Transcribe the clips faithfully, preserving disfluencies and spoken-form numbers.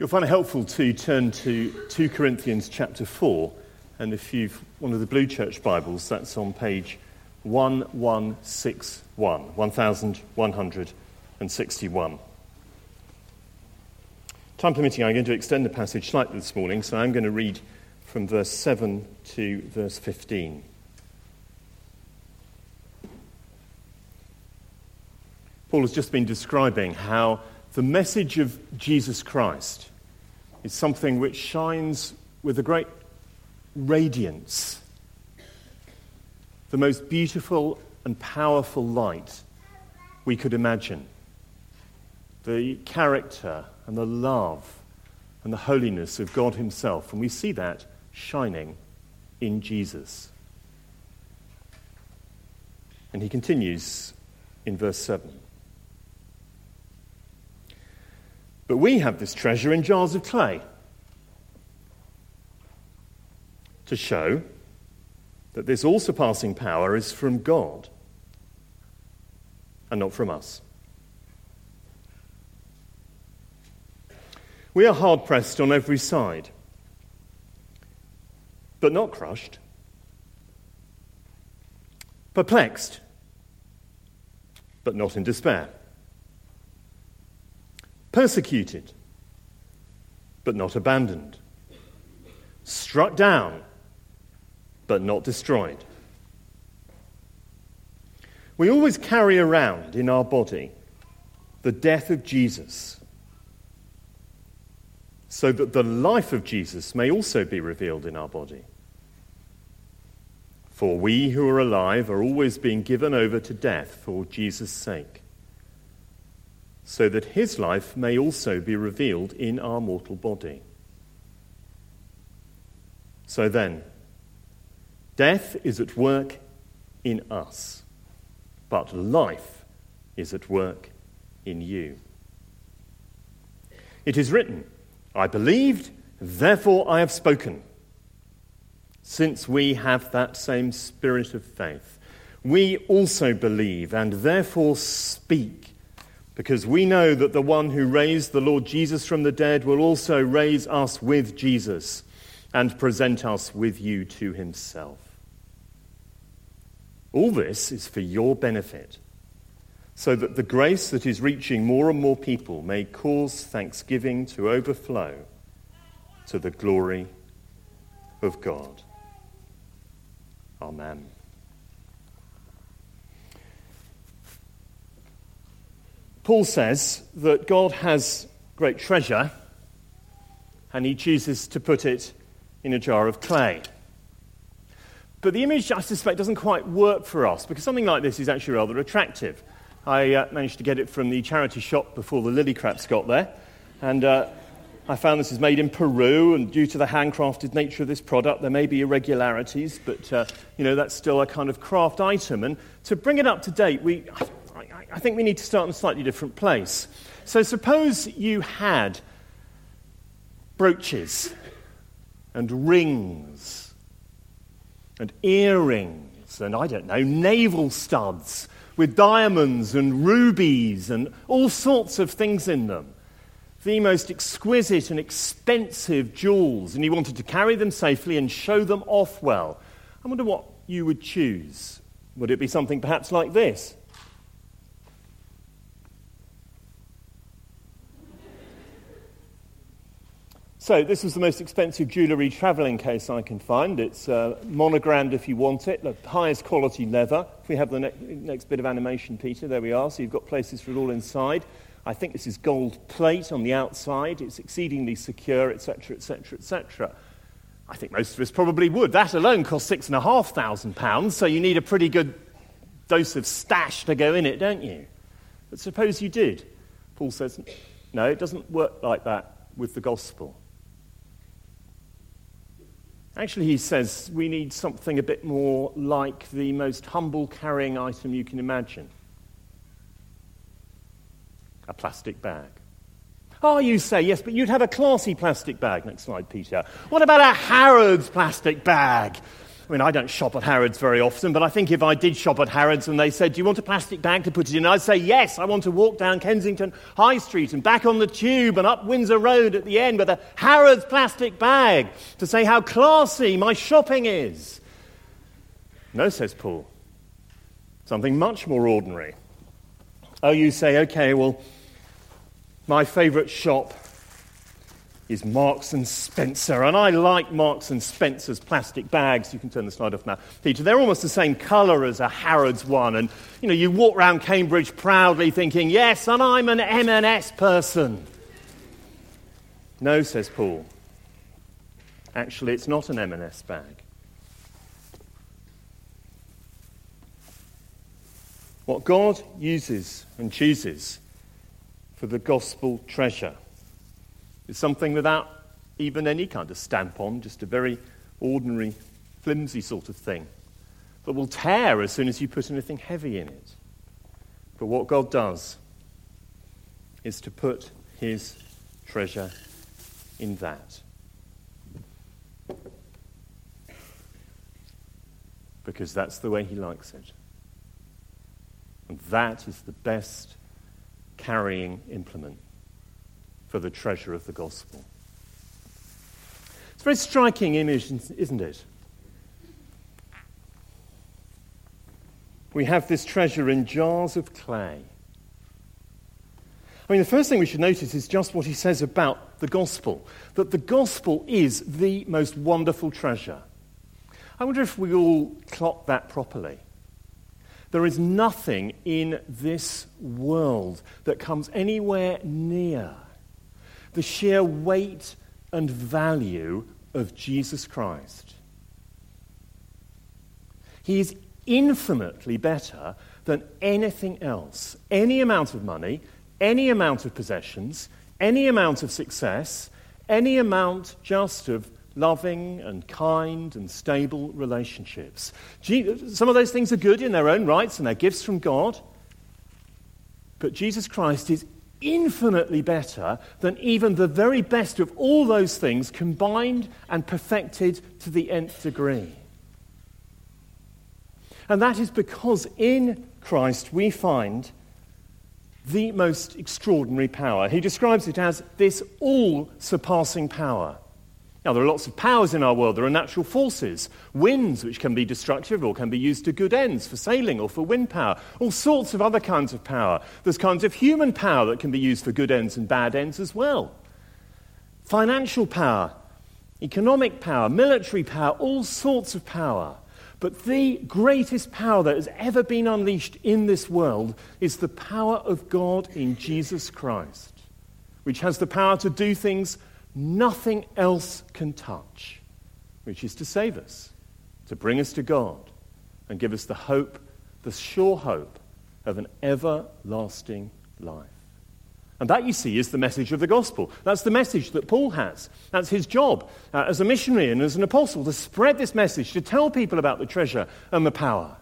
You'll find it helpful to turn to two Corinthians chapter four, and if you've one of the Blue Church Bibles, that's on page eleven sixty-one, eleven sixty-one. Time permitting, I'm going to extend the passage slightly this morning, so I'm going to read from verse seven to verse fifteen. Paul has just been describing how the message of Jesus Christ is something which shines with a great radiance, the most beautiful and powerful light we could imagine. The character and the love and the holiness of God himself, and we see that shining in Jesus. And he continues in verse seven. But we have this treasure in jars of clay to show that this all-surpassing power is from God and not from us. We are hard-pressed on every side, but not crushed, perplexed, but not in despair, persecuted, but not abandoned, struck down, but not destroyed. We always carry around in our body the death of Jesus, so that the life of Jesus may also be revealed in our body. For we who are alive are always being given over to death for Jesus' sake, so that his life may also be revealed in our mortal body. So then, death is at work in us, but life is at work in you. It is written, I believed, therefore I have spoken. Since we have that same spirit of faith, we also believe and therefore speak, because we know that the one who raised the Lord Jesus from the dead will also raise us with Jesus and present us with you to himself. All this is for your benefit, so that the grace that is reaching more and more people may cause thanksgiving to overflow to the glory of God. Amen. Paul says that God has great treasure, and he chooses to put it in a jar of clay. But the image, I suspect, doesn't quite work for us, because something like this is actually rather attractive. I uh, managed to get it from the charity shop before the Lillycraps got there, and uh, I found this is made in Peru, and due to the handcrafted nature of this product, there may be irregularities, but uh, you know that's still a kind of craft item. And to bring it up to date, we, I, I think we need to start in a slightly different place. So suppose you had brooches and rings and earrings and, I don't know, navel studs with diamonds and rubies and all sorts of things in them. The most exquisite and expensive jewels, and you wanted to carry them safely and show them off well. I wonder what you would choose. Would it be something perhaps like this? So this was the most expensive jewellery travelling case I can find. It's uh, monogrammed if you want it, the highest quality leather. If we have the ne- next bit of animation, Peter, there we are. So you've got places for it all inside. I think this is gold plate on the outside. It's exceedingly secure, et cetera, et cetera, et cetera. I think most of us probably would. That alone costs six and a half thousand pounds, so you need a pretty good dose of stash to go in it, don't you? But suppose you did. Paul says, no, it doesn't work like that with the gospel. Actually, he says we need something a bit more like the most humble carrying item you can imagine. A plastic bag. Oh, you say, yes, but you'd have a classy plastic bag. Next slide, Peter. What about a Harrods plastic bag? I mean, I don't shop at Harrods very often, but I think if I did shop at Harrods and they said, do you want a plastic bag to put it in? I'd say, yes, I want to walk down Kensington High Street and back on the tube and up Windsor Road at the end with a Harrods plastic bag to say how classy my shopping is. No, says Paul. Something much more ordinary. Oh, you say, okay, well, my favourite shop is Marks and Spencer, and I like Marks and Spencer's plastic bags. You can turn the slide off now, Peter. They're almost the same colour as a Harrods one, and you know you walk around Cambridge proudly thinking, yes, and I'm an M and S person. No, says Paul. Actually, it's not an M and S bag. What God uses and chooses for the gospel treasure is something without even any kind of stamp on, just a very ordinary, flimsy sort of thing that will tear as soon as you put anything heavy in it. But what God does is to put his treasure in that. Because that's the way he likes it. And that is the best carrying implement for the treasure of the gospel. It's a very striking image, isn't it? We have this treasure in jars of clay. I mean, the first thing we should notice is just what he says about the gospel, that the gospel is the most wonderful treasure. I wonder if we all clock that properly. There is nothing in this world that comes anywhere near the sheer weight and value of Jesus Christ. He is infinitely better than anything else. Any amount of money, any amount of possessions, any amount of success, any amount just of loving and kind and stable relationships. Some of those things are good in their own rights and they're gifts from God. But Jesus Christ is infinitely better than even the very best of all those things combined and perfected to the nth degree. And that is because in Christ we find the most extraordinary power. He describes it as this all-surpassing power. Now, there are lots of powers in our world. There are natural forces, winds which can be destructive or can be used to good ends for sailing or for wind power, all sorts of other kinds of power. There's kinds of human power that can be used for good ends and bad ends as well. Financial power, economic power, military power, all sorts of power. But the greatest power that has ever been unleashed in this world is the power of God in Jesus Christ, which has the power to do things nothing else can touch, which is to save us, to bring us to God, and give us the hope, the sure hope of an everlasting life. And that, you see, is the message of the gospel. That's the message that Paul has. That's his job uh, as a missionary and as an apostle, to spread this message, to tell people about the treasure and the power.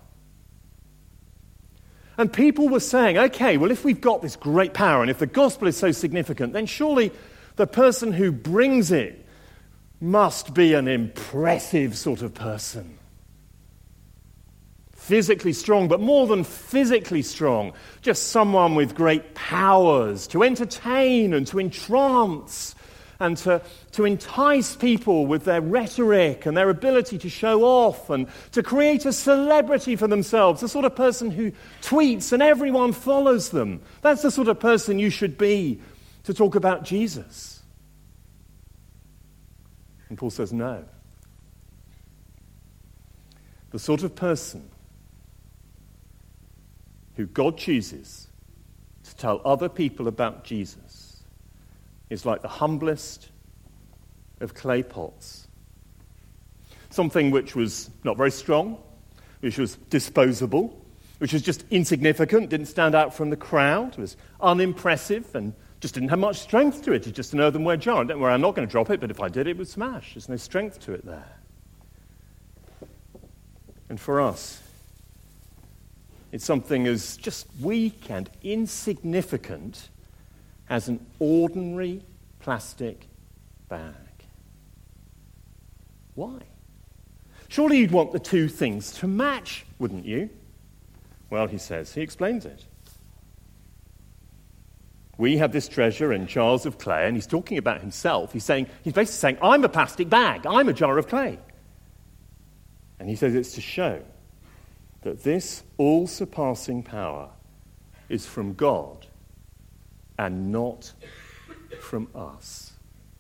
And people were saying, okay, well, if we've got this great power and if the gospel is so significant, then surely the person who brings it must be an impressive sort of person. Physically strong, but more than physically strong, just someone with great powers to entertain and to entrance and to, to entice people with their rhetoric and their ability to show off and to create a celebrity for themselves, the sort of person who tweets and everyone follows them. That's the sort of person you should be to talk about Jesus. And Paul says no. The sort of person who God chooses to tell other people about Jesus is like the humblest of clay pots. Something which was not very strong, which was disposable, which was just insignificant, didn't stand out from the crowd, was unimpressive and just didn't have much strength to it. It's just an earthenware jar. Don't worry, I'm not going to drop it, but if I did, it would smash. There's no strength to it there. And for us, it's something as just weak and insignificant as an ordinary plastic bag. Why? Surely you'd want the two things to match, wouldn't you? Well, he says, he explains it. We have this treasure in jars of clay, and he's talking about himself. He's saying, he's basically saying, I'm a plastic bag, I'm a jar of clay. And he says it's to show that this all-surpassing power is from God and not from us.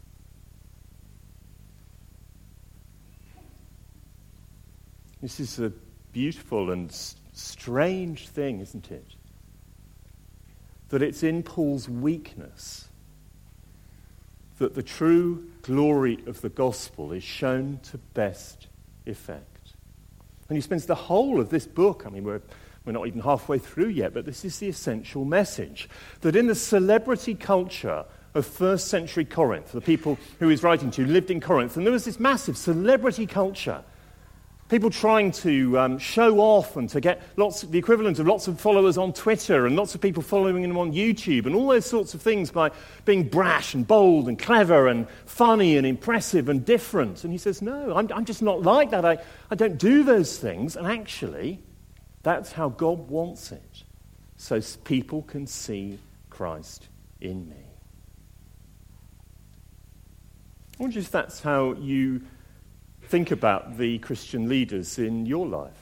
This is a beautiful and strange thing, isn't it? That it's in Paul's weakness that the true glory of the gospel is shown to best effect. And he spends the whole of this book, I mean, we're, we're not even halfway through yet, but this is the essential message, that in the celebrity culture of first century Corinth, the people who he's writing to lived in Corinth, and there was this massive celebrity culture. People trying to um, show off and to get lots of, the equivalent of lots of followers on Twitter and lots of people following them on YouTube and all those sorts of things by being brash and bold and clever and funny and impressive and different. And he says, no, I'm, I'm just not like that. I, I don't do those things. And actually, that's how God wants it, so people can see Christ in me. I wonder if that's how you think about the Christian leaders in your life.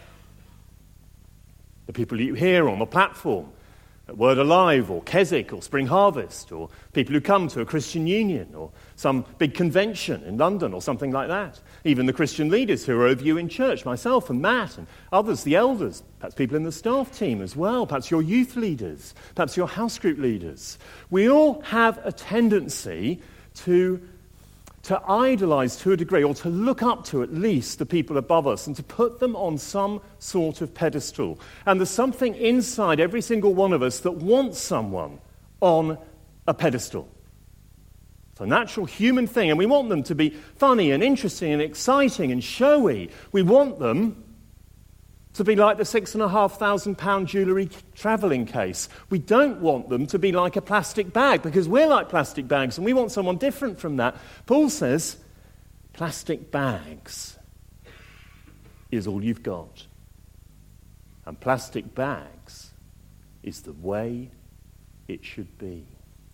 The people you hear on the platform, at Word Alive or Keswick or Spring Harvest, or people who come to a Christian union or some big convention in London or something like that. Even the Christian leaders who are over you in church, myself and Matt and others, the elders, perhaps people in the staff team as well, perhaps your youth leaders, perhaps your house group leaders. We all have a tendency to to idolize to a degree, or to look up to at least the people above us and to put them on some sort of pedestal. And there's something inside every single one of us that wants someone on a pedestal. It's a natural human thing, and we want them to be funny and interesting and exciting and showy. We want them to be like the six and a half thousand pound jewellery travelling case. We don't want them to be like a plastic bag, because we're like plastic bags and we want someone different from that. Paul says, plastic bags is all you've got. And plastic bags is the way it should be.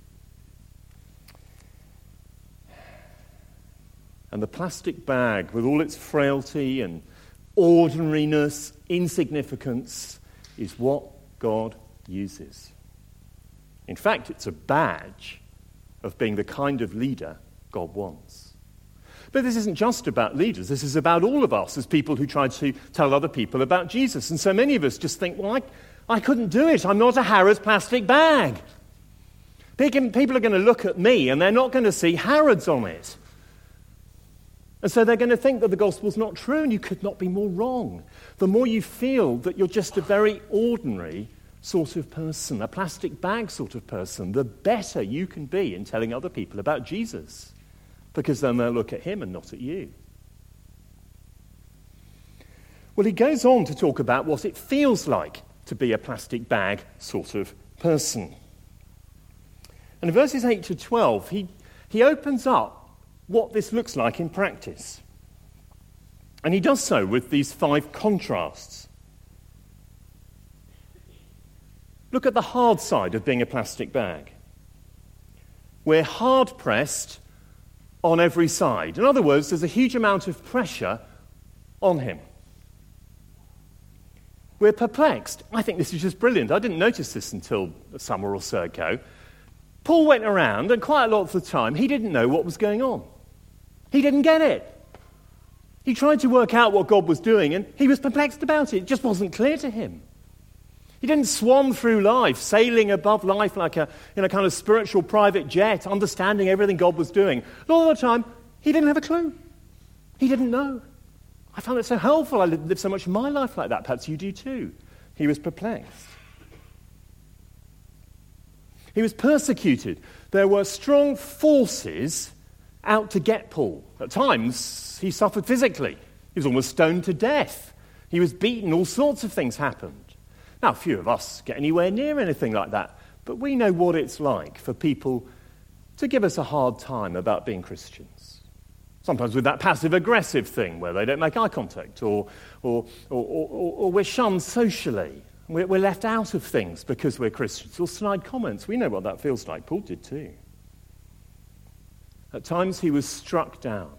And the plastic bag, with all its frailty and ordinariness, insignificance, is what God uses. In fact, it's a badge of being the kind of leader God wants. But this isn't just about leaders. This is about all of us as people who try to tell other people about Jesus. And so many of us just think, well, I, I couldn't do it. I'm not a Harrods plastic bag. People are going to look at me and they're not going to see Harrods on it. And so they're going to think that the gospel's not true, and you could not be more wrong. The more you feel that you're just a very ordinary sort of person, a plastic bag sort of person, the better you can be in telling other people about Jesus, because then they'll look at him and not at you. Well, he goes on to talk about what it feels like to be a plastic bag sort of person. And in verses eight to twelve, he, he opens up what this looks like in practice. And he does so with these five contrasts. Look at the hard side of being a plastic bag. We're hard-pressed on every side. In other words, there's a huge amount of pressure on him. We're perplexed. I think this is just brilliant. I didn't notice this until a summer or so ago. Paul went around, and quite a lot of the time, he didn't know what was going on. He didn't get it. He tried to work out what God was doing, and he was perplexed about it. It just wasn't clear to him. He didn't swan through life, sailing above life like a, in a kind of spiritual private jet, understanding everything God was doing. A lot of the time, he didn't have a clue. He didn't know. I found it so helpful. I live so much of my life like that. Perhaps you do too. He was perplexed. He was persecuted. There were strong forces out to get Paul. At times, he suffered physically. He was almost stoned to death. He was beaten. All sorts of things happened. Now, few of us get anywhere near anything like that, but we know what it's like for people to give us a hard time about being Christians. Sometimes with that passive-aggressive thing where they don't make eye contact, or, or, or, or, or we're shunned socially. We're, we're left out of things because we're Christians. Or snide comments. We know what that feels like. Paul did too. At times he was struck down.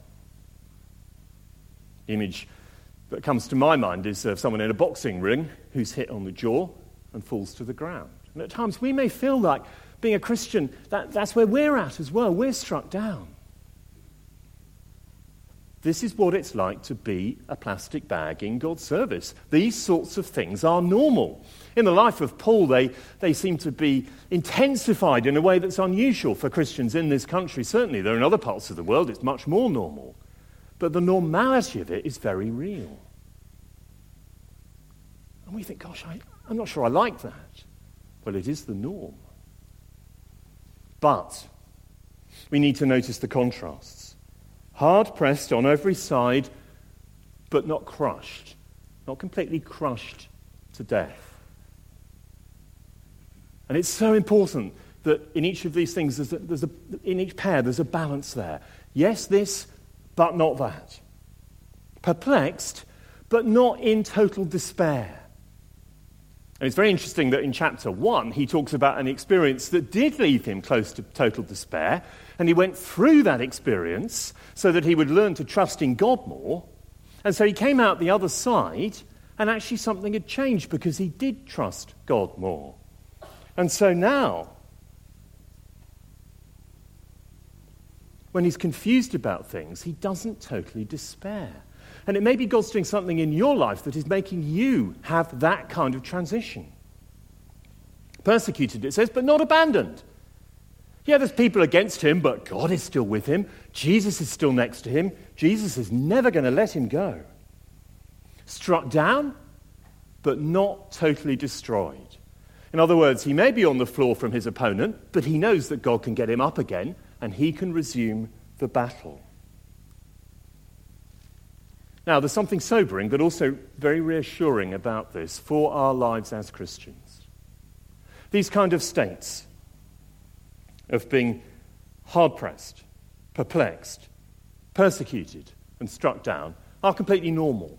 The image that comes to my mind is of someone in a boxing ring who's hit on the jaw and falls to the ground. And at times we may feel like being a Christian, that, that's where we're at as well. We're struck down. This is what it's like to be a plastic bag in God's service. These sorts of things are normal. In the life of Paul, they, they seem to be intensified in a way that's unusual for Christians in this country. Certainly, there are in other parts of the world, it's much more normal. But the normality of it is very real. And we think, gosh, I, I'm not sure I like that. Well, it is the norm. But we need to notice the contrasts. Hard-pressed on every side, but not crushed. Not completely crushed to death. And it's so important that in each of these things, there's a, there's a, in each pair, there's a balance there. Yes, this, but not that. Perplexed, but not in total despair. And it's very interesting that in chapter one, he talks about an experience that did leave him close to total despair, and he went through that experience so that he would learn to trust in God more. And so he came out the other side, and actually something had changed because he did trust God more. And so now, when he's confused about things, he doesn't totally despair. And it may be God's doing something in your life that is making you have that kind of transition. Persecuted, it says, but not abandoned. Yeah, there's people against him, but God is still with him. Jesus is still next to him. Jesus is never going to let him go. Struck down, but not totally destroyed. In other words, he may be on the floor from his opponent, but he knows that God can get him up again, and he can resume the battle. Now, there's something sobering, but also very reassuring about this for our lives as Christians. These kind of states of being hard-pressed, perplexed, persecuted, and struck down are completely normal.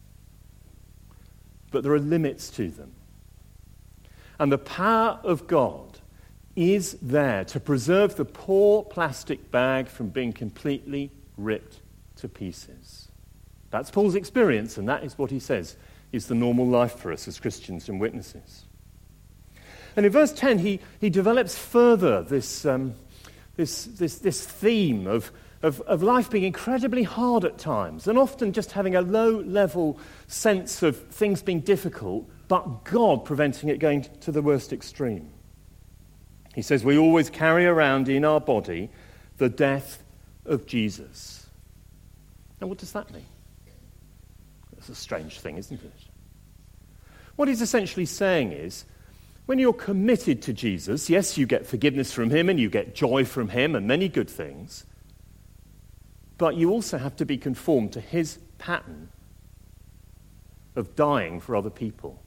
But there are limits to them. And the power of God is there to preserve the poor plastic bag from being completely ripped to pieces. That's Paul's experience, and that is what he says is the normal life for us as Christians and witnesses. And in verse ten, he, he develops further this, um, this, this, this theme of, of, of life being incredibly hard at times, and often just having a low-level sense of things being difficult, but God preventing it going to the worst extreme. He says, we always carry around in our body the death of Jesus. Now, what does that mean? That's a strange thing, isn't it? What he's essentially saying is, when you're committed to Jesus, yes, you get forgiveness from him and you get joy from him and many good things, but you also have to be conformed to his pattern of dying for other people,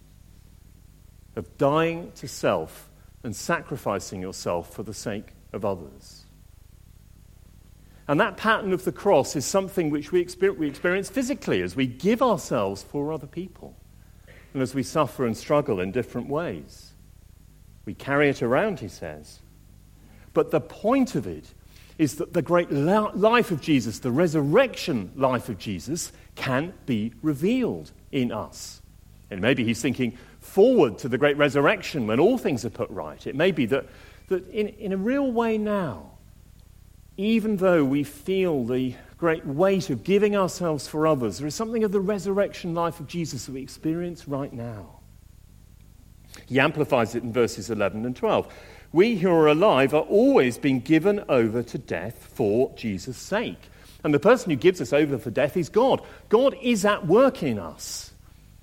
of dying to self and sacrificing yourself for the sake of others. And that pattern of the cross is something which we experience, we experience physically as we give ourselves for other people and as we suffer and struggle in different ways. We carry it around, he says. But the point of it is that the great life of Jesus, the resurrection life of Jesus, can be revealed in us. And maybe he's thinking forward to the great resurrection when all things are put right. It may be that, that in, in a real way now, even though we feel the great weight of giving ourselves for others, there is something of the resurrection life of Jesus that we experience right now. He amplifies it in verses eleven and twelve. We who are alive are always being given over to death for Jesus' sake. And the person who gives us over for death is God. God is at work in us.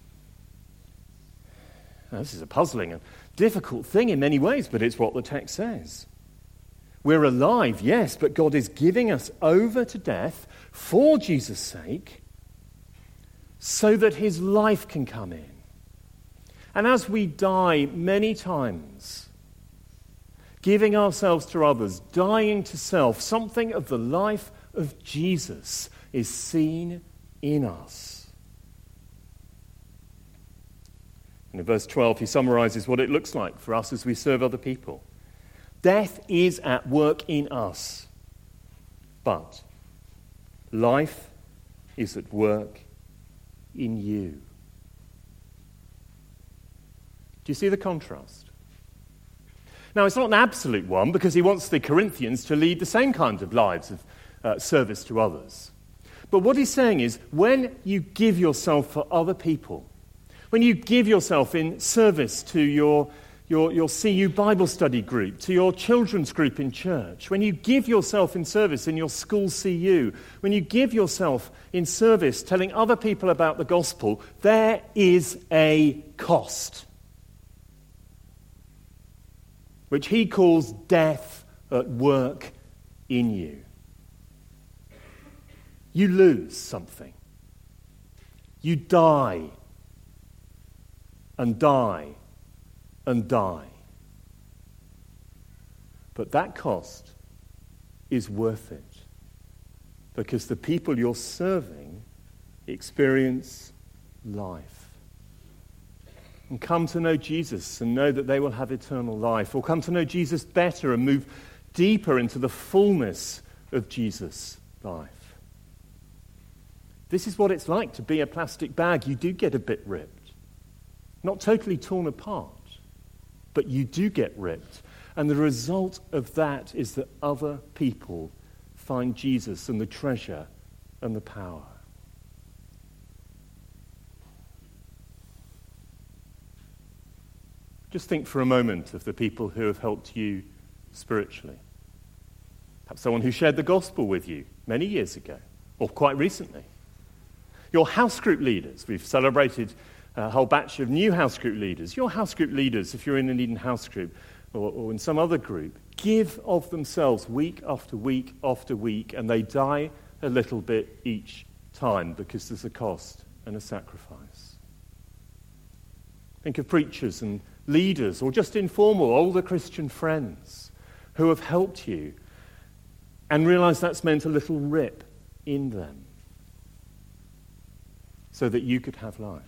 Now, this is a puzzling and difficult thing in many ways, but it's what the text says. We're alive, yes, but God is giving us over to death for Jesus' sake so that his life can come in. And as we die many times, giving ourselves to others, dying to self, something of the life of Jesus is seen in us. And in verse twelve, he summarizes what it looks like for us as we serve other people. Death is at work in us, but life is at work in you. Do you see the contrast? Now, it's not an absolute one, because he wants the Corinthians to lead the same kind of lives of uh, service to others. But what he's saying is, when you give yourself for other people, when you give yourself in service to your, your, your C U Bible study group, to your children's group in church, when you give yourself in service in your school C U, when you give yourself in service telling other people about the gospel, there is a cost, which he calls death at work in you. You lose something. You die and die and die. But that cost is worth it, because the people you're serving experience life and come to know Jesus and know that they will have eternal life, or come to know Jesus better and move deeper into the fullness of Jesus' life. This is what it's like to be a plastic bag. You do get a bit ripped. Not totally torn apart, but you do get ripped. And the result of that is that other people find Jesus and the treasure and the power. Just think for a moment of the people who have helped you spiritually. Perhaps someone who shared the gospel with you many years ago, or quite recently. Your house group leaders. We've celebrated a whole batch of new house group leaders. Your house group leaders, if you're in an Eden house group or, or in some other group, give of themselves week after week after week, and they die a little bit each time because there's a cost and a sacrifice. Think of preachers and leaders, or just informal older Christian friends who have helped you, and realize that's meant a little rip in them so that you could have life.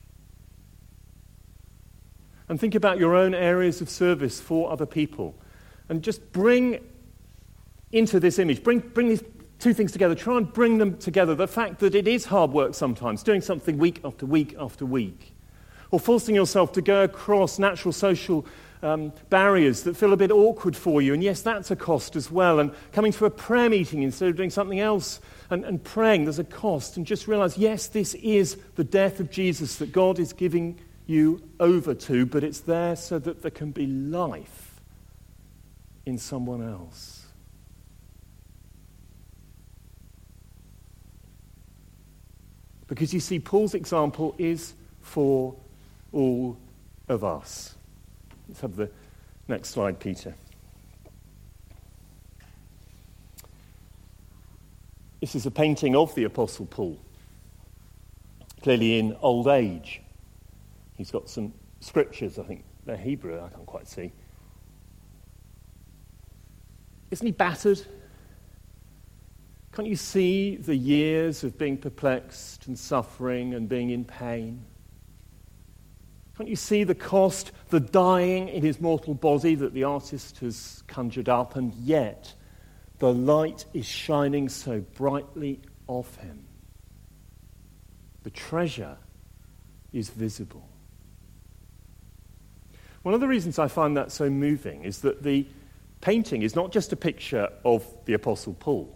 And think about your own areas of service for other people, and just bring into this image, bring, bring these two things together, try and bring them together. The fact that it is hard work sometimes, doing something week after week after week, or forcing yourself to go across natural social um, barriers that feel a bit awkward for you. And yes, that's a cost as well. And coming to a prayer meeting instead of doing something else and, and praying, there's a cost. And just realize, yes, this is the death of Jesus that God is giving you over to, but it's there so that there can be life in someone else. Because you see, Paul's example is for all of us. Let's have the next slide, Peter. This is a painting of the Apostle Paul, clearly in old age. He's got some scriptures, I think they're Hebrew, I can't quite see. Isn't he battered? Can't you see the years of being perplexed and suffering and being in pain? Can't you see the cost, the dying in his mortal body that the artist has conjured up, and yet the light is shining so brightly off him? The treasure is visible. One of the reasons I find that so moving is that the painting is not just a picture of the Apostle Paul,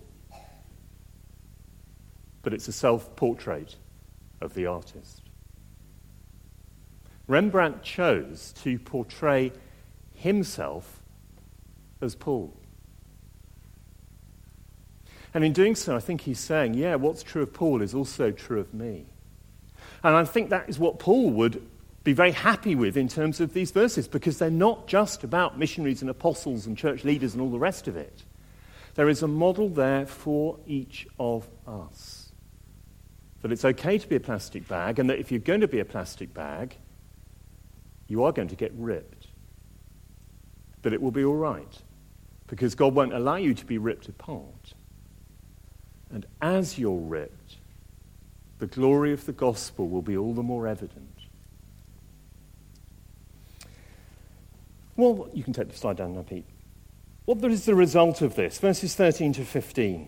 but it's a self-portrait of the artist. Rembrandt chose to portray himself as Paul. And in doing so, I think he's saying, yeah, what's true of Paul is also true of me. And I think that is what Paul would be very happy with in terms of these verses, because they're not just about missionaries and apostles and church leaders and all the rest of it. There is a model there for each of us. That it's okay to be a plastic bag, and that if you're going to be a plastic bag, you are going to get ripped. But it will be all right, because God won't allow you to be ripped apart. And as you're ripped, the glory of the gospel will be all the more evident. Well, you can take the slide down now, Pete. What is the result of this? Verses thirteen to fifteen.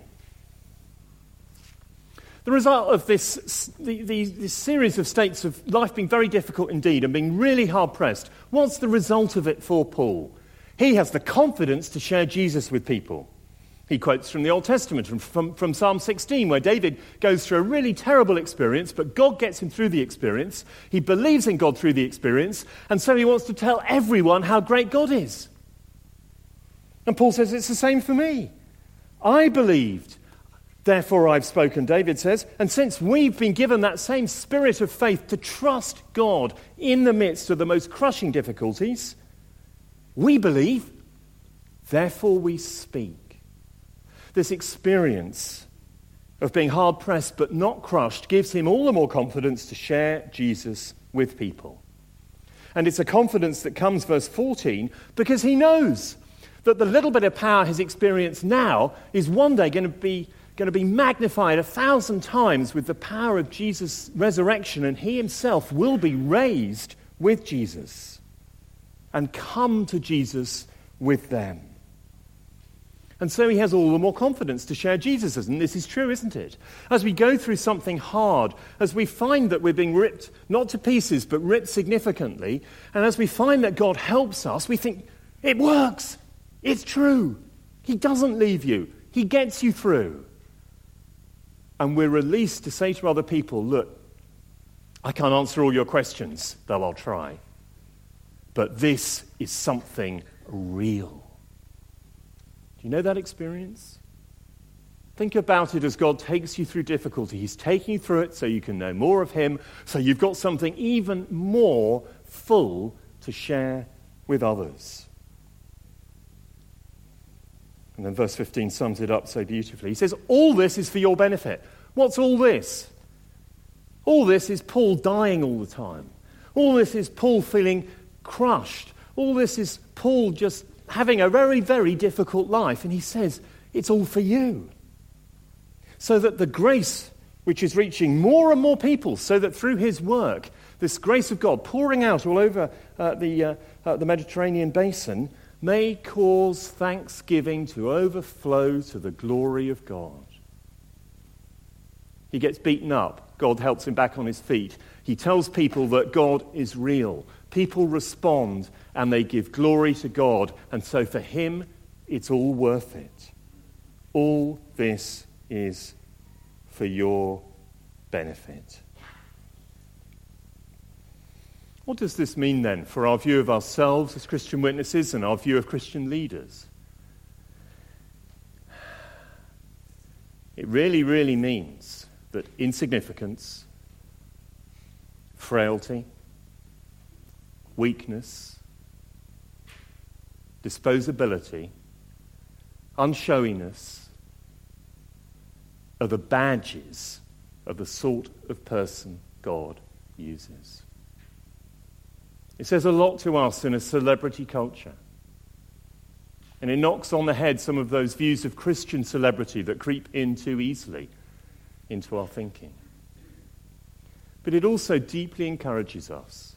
The result of this, the, the, this series of states of life being very difficult indeed and being really hard-pressed, what's the result of it for Paul? He has the confidence to share Jesus with people. He quotes from the Old Testament, from, from, from Psalm sixteen, where David goes through a really terrible experience, but God gets him through the experience. He believes in God through the experience, and so he wants to tell everyone how great God is. And Paul says, it's the same for me. I believed, therefore I've spoken, David says, and since we've been given that same spirit of faith to trust God in the midst of the most crushing difficulties, we believe, therefore we speak. This experience of being hard-pressed but not crushed gives him all the more confidence to share Jesus with people. And it's a confidence that comes, verse fourteen, because he knows that the little bit of power he's experienced now is one day going to be, going to be magnified a thousand times with the power of Jesus' resurrection, and he himself will be raised with Jesus and come to Jesus with them. And so he has all the more confidence to share Jesus. And this is true, isn't it? As we go through something hard, as we find that we're being ripped, not to pieces, but ripped significantly, and as we find that God helps us, we think, it works. It's true. He doesn't leave you. He gets you through. And we're released to say to other people, look, I can't answer all your questions, though I'll try. But this is something real. You know that experience? Think about it as God takes you through difficulty. He's taking you through it so you can know more of him, so you've got something even more full to share with others. And then verse fifteen sums it up so beautifully. He says, all this is for your benefit. What's all this? All this is Paul dying all the time. All this is Paul feeling crushed. All this is Paul just having a very, very difficult life. And he says, it's all for you. So that the grace which is reaching more and more people, so that through his work, this grace of God pouring out all over uh, the, uh, uh, the Mediterranean basin, may cause thanksgiving to overflow to the glory of God. He gets beaten up. God helps him back on his feet. He tells people that God is real. People respond and they give glory to God. And so for him, it's all worth it. All this is for your benefit. What does this mean then for our view of ourselves as Christian witnesses and our view of Christian leaders? It really, really means that insignificance, frailty, weakness, disposability, unshowiness are the badges of the sort of person God uses. It says a lot to us in a celebrity culture. And it knocks on the head some of those views of Christian celebrity that creep in too easily into our thinking. But it also deeply encourages us.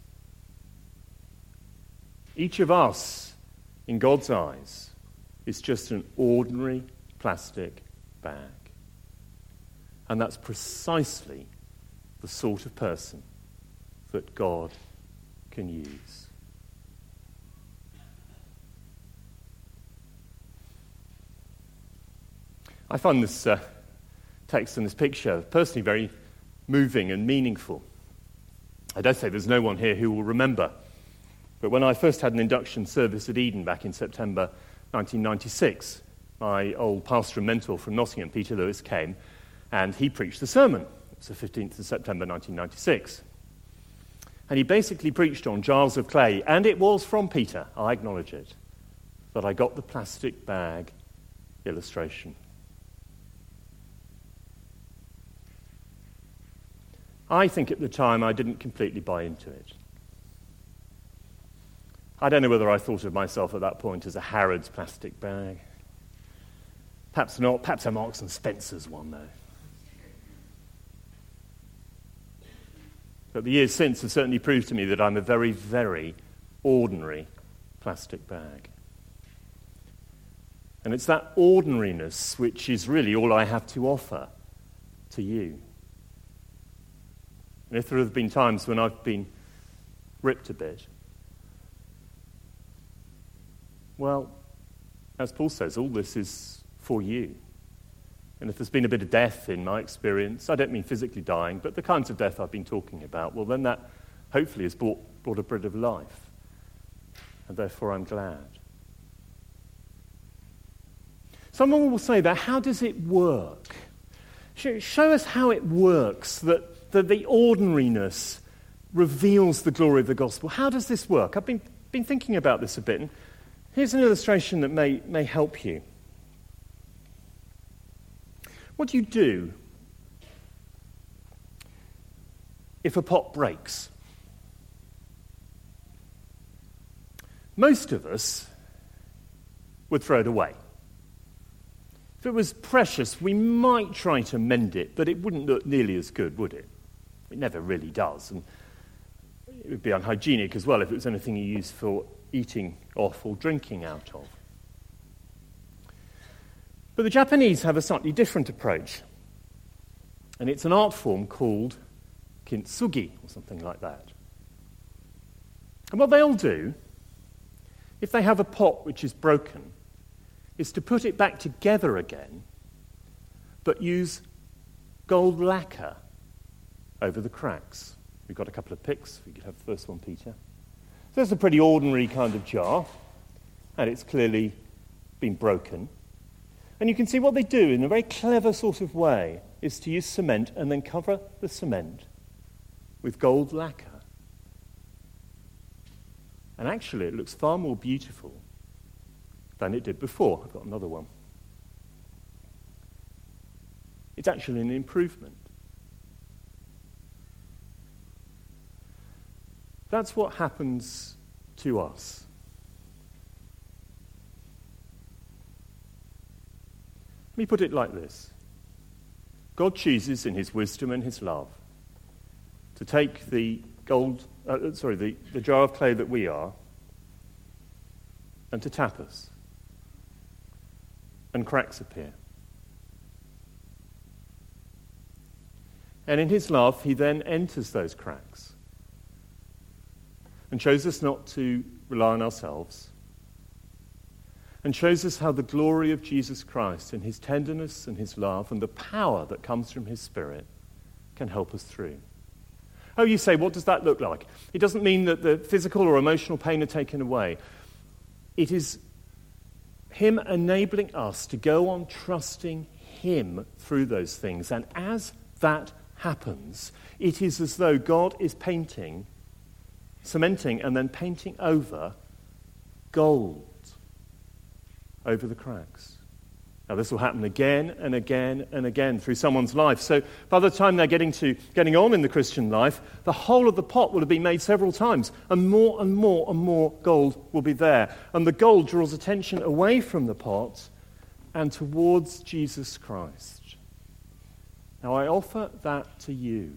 Each of us, in God's eyes, is just an ordinary plastic bag. And that's precisely the sort of person that God can use. I find this uh, text and this picture personally very moving and meaningful. I dare say there's no one here who will remember, but when I first had an induction service at Eden back in September nineteen ninety-six, my old pastor and mentor from Nottingham, Peter Lewis, came and he preached the sermon. It was the fifteenth of September nineteen ninety-six. And he basically preached on jars of clay, and it was from Peter, I acknowledge it, that I got the plastic bag illustration. I think at the time I didn't completely buy into it. I don't know whether I thought of myself at that point as a Harrods plastic bag. Perhaps not. Perhaps a Marks and Spencer's one, though. But the years since have certainly proved to me that I'm a very, very ordinary plastic bag. And it's that ordinariness which is really all I have to offer to you. And if there have been times when I've been ripped a bit, well, as Paul says, all this is for you. And if there's been a bit of death in my experience, I don't mean physically dying, but the kinds of death I've been talking about, well, then that hopefully has brought, brought a bit of life. And therefore I'm glad. Someone will say that, how does it work? Show us how it works, that, that the ordinariness reveals the glory of the gospel. How does this work? I've been, been thinking about this a bit, and here's an illustration that may, may help you. What do you do if a pot breaks? Most of us would throw it away. If it was precious, we might try to mend it, but it wouldn't look nearly as good, would it? It never really does. And it would be unhygienic as well if it was anything you use for eating off or drinking out of. But the Japanese have a slightly different approach. And it's an art form called kintsugi, or something like that. And what they'll do, if they have a pot which is broken, is to put it back together again, but use gold lacquer over the cracks. We've got a couple of picks. We could have the first one, Peter. So it's a pretty ordinary kind of jar, and it's clearly been broken. And you can see what they do in a very clever sort of way is to use cement and then cover the cement with gold lacquer. And actually, it looks far more beautiful than it did before. I've got another one. It's actually an improvement. That's what happens to us. Let me put it like this. God chooses in his wisdom and his love to take the gold, uh, sorry, the, the jar of clay that we are and to tap us. And cracks appear. And in his love, he then enters those cracks and shows us not to rely on ourselves, and shows us how the glory of Jesus Christ and his tenderness and his love and the power that comes from his Spirit can help us through. Oh, you say, what does that look like? It doesn't mean that the physical or emotional pain are taken away. It is him enabling us to go on trusting him through those things. And as that happens, it is as though God is painting, cementing, and then painting over gold over the cracks. Now, this will happen again and again and again through someone's life. So by the time they're getting to getting on in the Christian life, the whole of the pot will have been made several times, and more and more and more gold will be there. And the gold draws attention away from the pot and towards Jesus Christ. Now, I offer that to you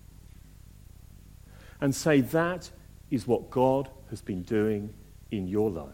and say that is what God has been doing in your life.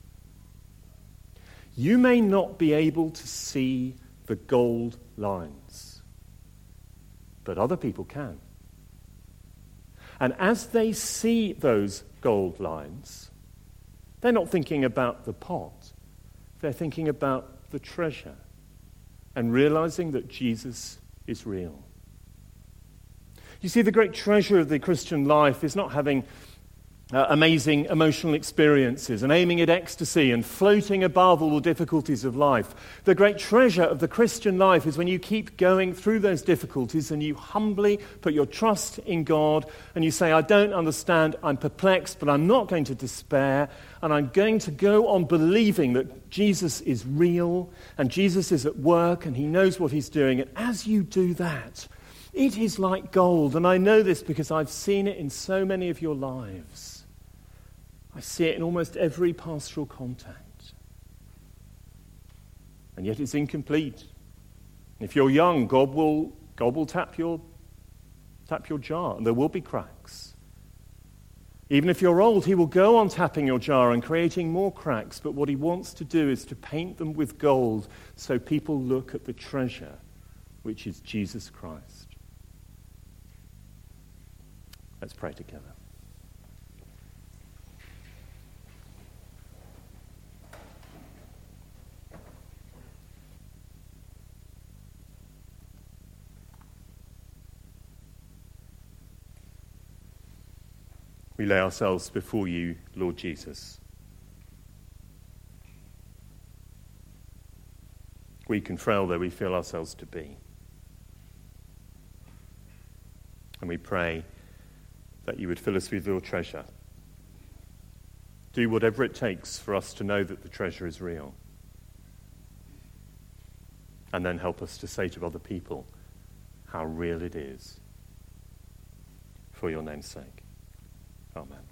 You may not be able to see the gold lines, but other people can. And as they see those gold lines, they're not thinking about the pot. They're thinking about the treasure and realizing that Jesus is real. You see, the great treasure of the Christian life is not having Uh, amazing emotional experiences and aiming at ecstasy and floating above all the difficulties of life. The great treasure of the Christian life is when you keep going through those difficulties and you humbly put your trust in God and you say, I don't understand, I'm perplexed, but I'm not going to despair, and I'm going to go on believing that Jesus is real and Jesus is at work and he knows what he's doing. And as you do that, it is like gold. And I know this because I've seen it in so many of your lives. I see it in almost every pastoral contact. and yet it's incomplete. If you're young, God will, God will tap your, tap your jar, and there will be cracks. Even if you're old, he will go on tapping your jar and creating more cracks, but what he wants to do is to paint them with gold so people look at the treasure, which is Jesus Christ. Let's pray together. We lay ourselves before you, Lord Jesus. Weak and frail though we feel ourselves to be. And we pray that you would fill us with your treasure. Do whatever it takes for us to know that the treasure is real. And then help us to say to other people how real it is. For your name's sake. Amen.